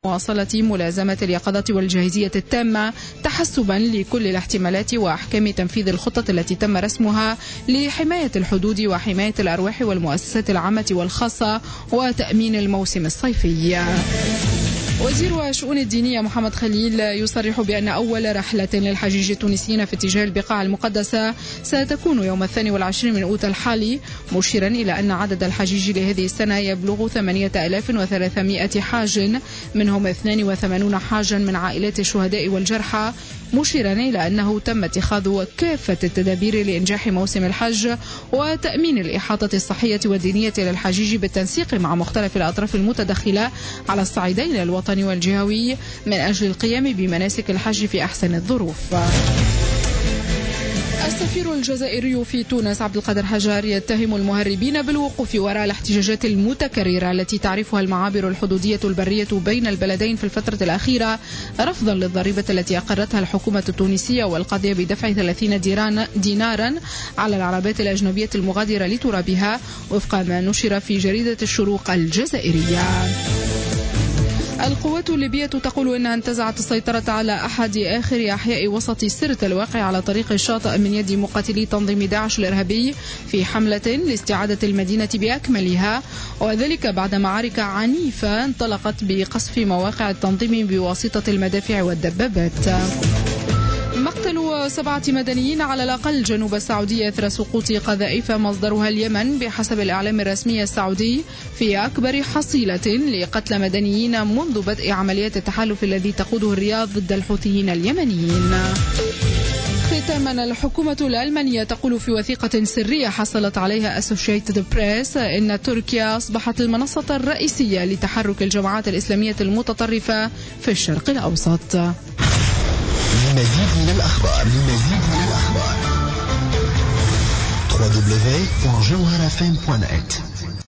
مواصلة ملازمة اليقظة والجاهزية التامة تحسبا لكل الاحتمالات وأحكام تنفيذ الخطة التي تم رسمها لحماية الحدود وحماية الأرواح والمؤسسات العامة والخاصة وتأمين الموسم الصيفي. وزير الشؤون الدينية محمد خليل يصرح بأن أول رحلة للحجيج التونسيين في اتجاه البقاع المقدسة ستكون يوم 22 من أوت الحالي، مشيرا إلى أن عدد الحجيج لهذه السنة يبلغ 8300 حاج، منهم 82 حاجا من عائلات الشهداء والجرحى، مشيرا إلى أنه تم اتخاذ كافة التدابير لإنجاح موسم الحج وتأمين الإحاطة الصحية والدينية للحجيج بالتنسيق مع مختلف الأطراف المتدخلة على الصعيدين الوطني والجهوي من أجل القيام بمناسك الحج في أحسن الظروف. السفير الجزائري في تونس عبد القادر حجار يتهم المهربين بالوقوف وراء الاحتجاجات المتكررة التي تعرفها المعابر الحدودية البرية بين البلدين في الفترة الأخيرة، رفضا للضريبة التي أقرتها الحكومة التونسية والقاضية بدفع 30 دينارا على العربات الأجنبية المغادرة لترابها، وفق ما نشر في جريدة الشروق الجزائرية. القوات الليبية تقول إنها انتزعت السيطرة على أحد آخر أحياء وسط سرت الواقع على طريق الشاطئ من يد مقاتلي تنظيم داعش الإرهابي في حملة لاستعادة المدينة بأكملها، وذلك بعد معارك عنيفة انطلقت بقصف مواقع التنظيم بواسطة المدافع والدبابات. مقتل 7 مدنيين على الأقل جنوب السعودية إثر سقوط قذائف مصدرها اليمن بحسب الإعلام الرسمي السعودي، في أكبر حصيلة لقتل مدنيين منذ بدء عمليات التحالف الذي تقوده الرياض ضد الحوثيين اليمنيين. ختاما، الحكومة الألمانية تقول في وثيقة سرية حصلت عليها Associated Press إن تركيا أصبحت المنصة الرئيسية لتحرك الجماعات الإسلامية المتطرفة في الشرق الأوسط. لمزيد من الأخبار www.jawharafm.net